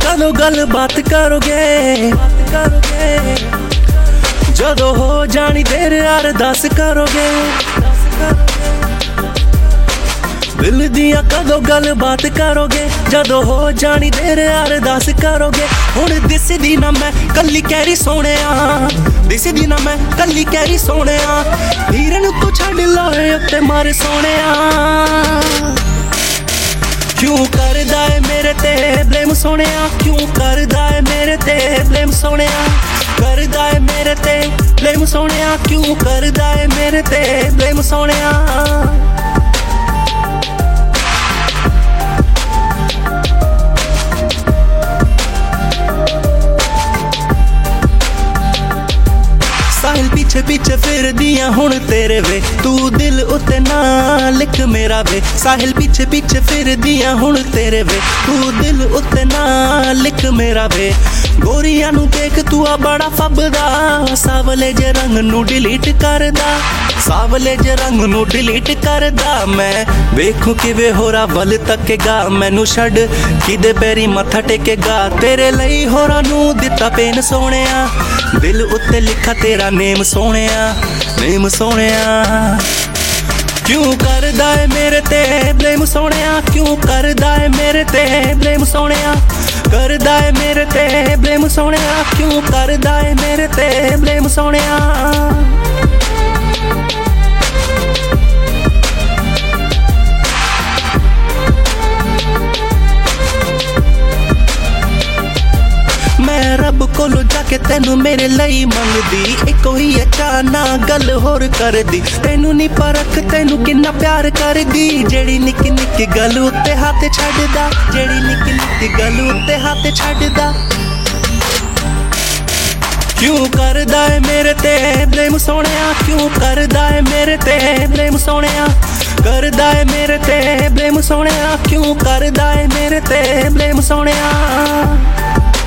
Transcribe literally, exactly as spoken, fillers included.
कदों गल बात करोगे जदों हो जानी देर अरदास करोगे दिल दियां कदों गल बात करोगे जदों हो जानी देर अरदास करोगे। हुण दिसदी ना मैं कल्ली कैरी सोहणिया दिसदी ना मैं कल्ली कैरी सोहणिया हीरन तू छड्ड लाए उत्ते मारे सोहणिया क्यों करदा है मेरे ते ब्लेम सोहणिया क्यों करदा है मेरे ते ब्लेम सोहणिया करदा है मेरे ते ब्लेम सोहणिया क्यों करदा है मेरे ते ब्लेम सोहणिया। साहिल पीछे पीछे फिर दियां हुण तेरे वे तू दिल उत्ते ना लिख मेरा वे साहिल पीछे पीछे फिर दियां हुण तेरे वे तू दिल उत्ते ना लिख मेरा वे गोरियां नू देख तू आ बड़ा फबदा सावले जे रंग नू डिलीट करदा सावले जे रंग नू डिलीट करदा मैं वेखूं किवे होरा वल तकेगा मैनू छड्ड किदे पैरी मत्था टेकेगा तेरे लई होरा नू दिता पेन सोहणिया दिल उत्ते लिखा तेरा नेम सोहणिया नेम सोहणिया क्यों करदा है मेरे ते ब्लेम सोहणिया क्यों करदा है मेरे ते ब्लेम सोहणिया करदा है मेरे ते ब्लेम सोहणिया क्यों करदा है मेरे ते ब्लेम सोहणिया। मैं रब कोलों जाके तेनू मेरे लई मंगदी इको ही अचाना गल होर कर दी तेनू नी परख तेनू किन्ना प्यार कर दी जेड़ी निक्की निक्की गल उत्ते हाथ छड्डदा जेड़ी निक्की निक्की गल उत्ते हाथ छड्डदा क्यों करदा है मेरे ते ब्लेम सोहणिया क्यों करदा है मेरे ते ब्लेम सोहणिया करदा है मेरे ते ब्लेम सोहणिया क्यों करदा है मेरे ते ब्लेम सोहणिया।